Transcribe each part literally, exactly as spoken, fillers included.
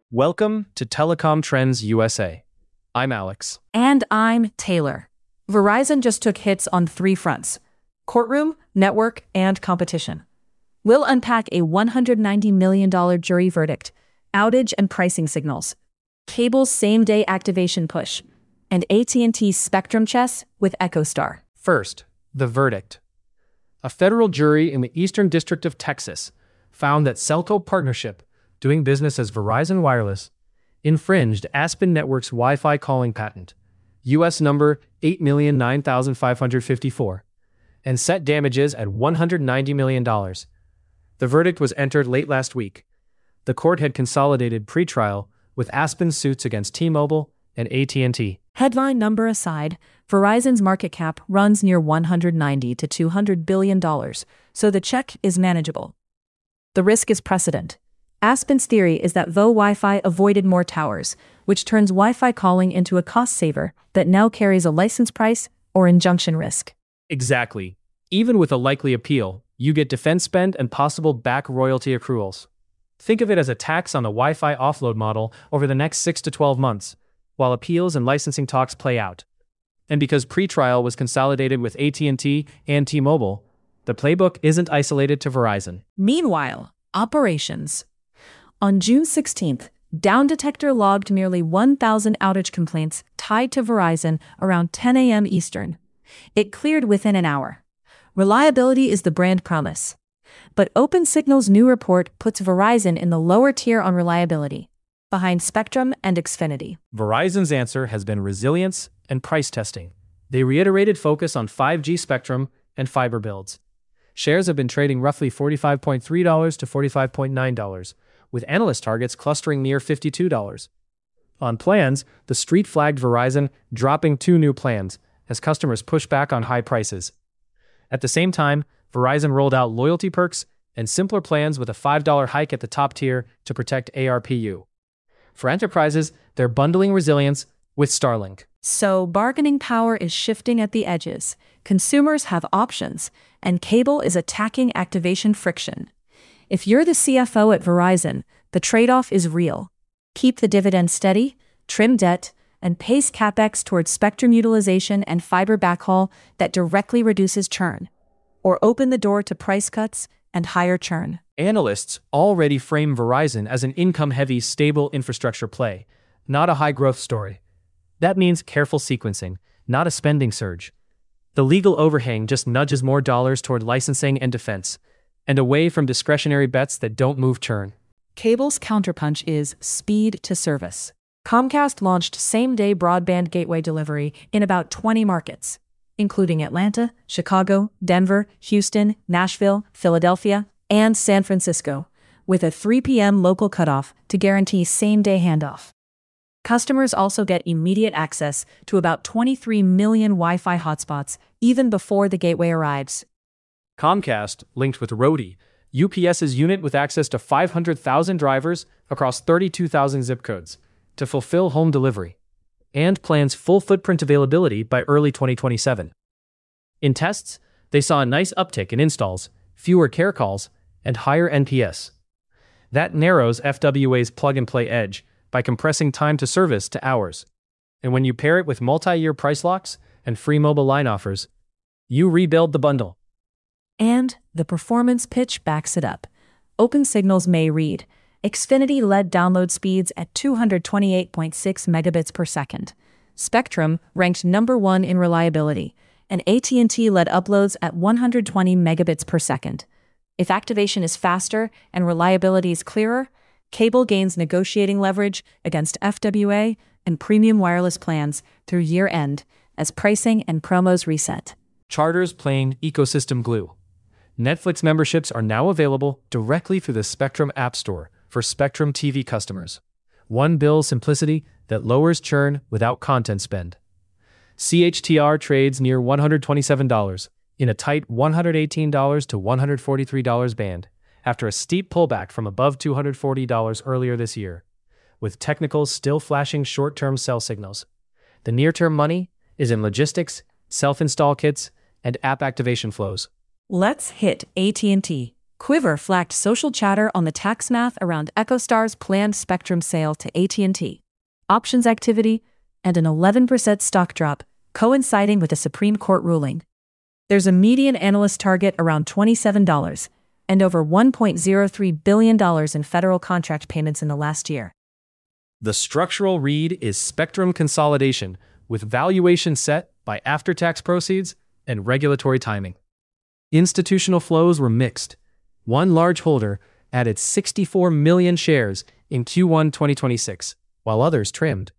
Welcome to Telecom Trends U S A. I'm Alex. And I'm Taylor. Verizon just took hits on three fronts: courtroom, network, and competition. We'll unpack a one hundred ninety million dollars jury verdict, outage and pricing signals, cable's same-day activation push, and A T and T's spectrum chess with EchoStar. First, the verdict. A federal jury in the Eastern District of Texas found that Cellco Partnership, doing business as Verizon Wireless, infringed Aspen Networks' Wi-Fi calling patent, U S number eight million nine thousand five hundred fifty-four, and set damages at one hundred ninety million dollars. The verdict was entered late last week. The court had consolidated pretrial with Aspen's suits against T-Mobile and A T and T. Headline number aside, Verizon's market cap runs near one hundred ninety to two hundred billion dollars, so the check is manageable. The risk is precedent. Aspen's theory is that Vo Wi-Fi avoided more towers, which turns Wi-Fi calling into a cost saver that now carries a license price or injunction risk. Exactly. Even with a likely appeal, you get defense spend and possible back royalty accruals. Think of it as a tax on the Wi-Fi offload model over the next six to twelve months, while appeals and licensing talks play out. And because pretrial was consolidated with A T and T and T-Mobile, the playbook isn't isolated to Verizon. Meanwhile, operations. On June sixteenth, Down Detector logged nearly one thousand outage complaints tied to Verizon around ten a m Eastern. It cleared within an hour. Reliability is the brand promise. But OpenSignal's new report puts Verizon in the lower tier on reliability, behind Spectrum and Xfinity. Verizon's answer has been resilience and price testing. They reiterated focus on five G spectrum and fiber builds. Shares have been trading roughly forty-five point three dollars to forty-five point nine dollars, with analyst targets clustering near fifty-two dollars. On plans, the street flagged Verizon dropping two new plans as customers push back on high prices. At the same time, Verizon rolled out loyalty perks and simpler plans with a five dollar hike at the top tier to protect A R P U. For enterprises, they're bundling resilience with Starlink. So bargaining power is shifting at the edges. Consumers have options, and cable is attacking activation friction. If you're the C F O at Verizon, the trade-off is real. Keep the dividend steady, trim debt, and pace CapEx towards spectrum utilization and fiber backhaul that directly reduces churn, or open the door to price cuts and higher churn. Analysts already frame Verizon as an income-heavy, stable infrastructure play, not a high-growth story. That means careful sequencing, not a spending surge. The legal overhang just nudges more dollars toward licensing and defense, and away from discretionary bets that don't move churn. Cable's counterpunch is speed to service. Comcast launched same-day broadband gateway delivery in about twenty markets, including Atlanta, Chicago, Denver, Houston, Nashville, Philadelphia, and San Francisco, with a three p m local cutoff to guarantee same-day handoff. Customers also get immediate access to about twenty-three million Wi-Fi hotspots even before the gateway arrives. Comcast, linked with Roadie, UPS's unit with access to five hundred thousand drivers across thirty-two thousand zip codes, to fulfill home delivery, and plans full footprint availability by early twenty twenty-seven. In tests, they saw a nice uptick in installs, fewer care calls, and higher N P S. That narrows F W A's plug-and-play edge by compressing time to service to hours. And when you pair it with multi-year price locks and free mobile line offers, you rebuild the bundle. And the performance pitch backs it up. OpenSignal's May read, Xfinity led download speeds at two hundred twenty-eight point six megabits per second. Spectrum ranked number one in reliability, and A T and T led uploads at one hundred twenty megabits per second. If activation is faster and reliability is clearer, cable gains negotiating leverage against F W A and premium wireless plans through year-end as pricing and promos reset. Charter's playing ecosystem glue. Netflix memberships are now available directly through the Spectrum App Store for Spectrum T V customers. One bill simplicity that lowers churn without content spend. C H T R trades near one hundred twenty-seven dollars in a tight one hundred eighteen dollars to one hundred forty-three dollars band after a steep pullback from above two hundred forty dollars earlier this year, with technicals still flashing short-term sell signals. The near-term money is in logistics, self-install kits, and app activation flows. Let's hit A T and T. Quiver flagged social chatter on the tax math around EchoStar's planned spectrum sale to A T and T. Options activity and an eleven percent stock drop, coinciding with a Supreme Court ruling. There's a median analyst target around twenty-seven dollars and over one point zero three billion dollars in federal contract payments in the last year. The structural read is spectrum consolidation, with valuation set by after-tax proceeds and regulatory timing. Institutional flows were mixed. One large holder added sixty-four million shares in Q one twenty twenty-six, while others trimmed.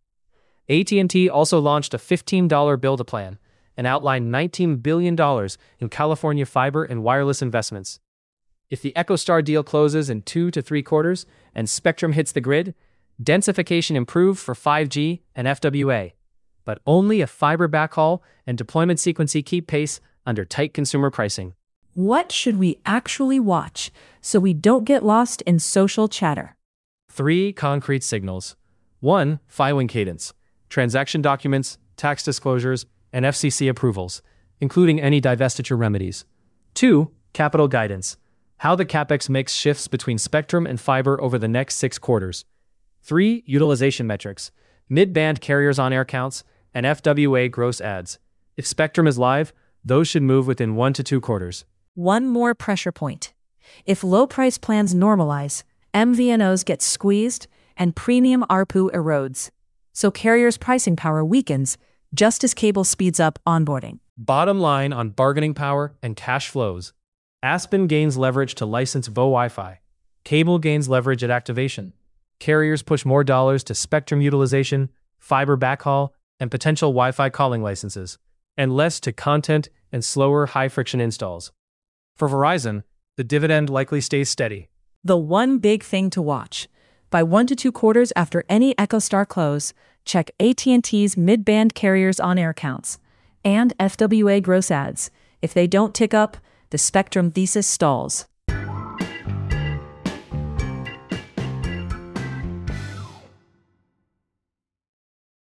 A T and T also launched a fifteen dollar build-a-plan and outlined nineteen billion dollars in California fiber and wireless investments. If the EchoStar deal closes in two to three quarters and spectrum hits the grid, densification improved for five G and F W A, but only if fiber backhaul and deployment sequencing keep pace under tight consumer pricing. What should we actually watch so we don't get lost in social chatter? Three concrete signals. One, filing cadence, transaction documents, tax disclosures, and F C C approvals, including any divestiture remedies. Two, capital guidance, how the CapEx mix shifts between spectrum and fiber over the next six quarters. Three, utilization metrics, mid-band carriers on air counts, and F W A gross adds. If spectrum is live, those should move within one to two quarters. One more pressure point. If low-price plans normalize, M V N Os get squeezed and premium A R P U erodes. So carriers' pricing power weakens just as cable speeds up onboarding. Bottom line on bargaining power and cash flows. Aspen gains leverage to license V O Wi-Fi. Cable gains leverage at activation. Carriers push more dollars to spectrum utilization, fiber backhaul, and potential Wi-Fi calling licenses, and less to content and slower high-friction installs. For Verizon, the dividend likely stays steady. The one big thing to watch. By one to two quarters after any EchoStar close, check A T and T's mid-band carriers on-air counts and F W A gross adds. If they don't tick up, the spectrum thesis stalls.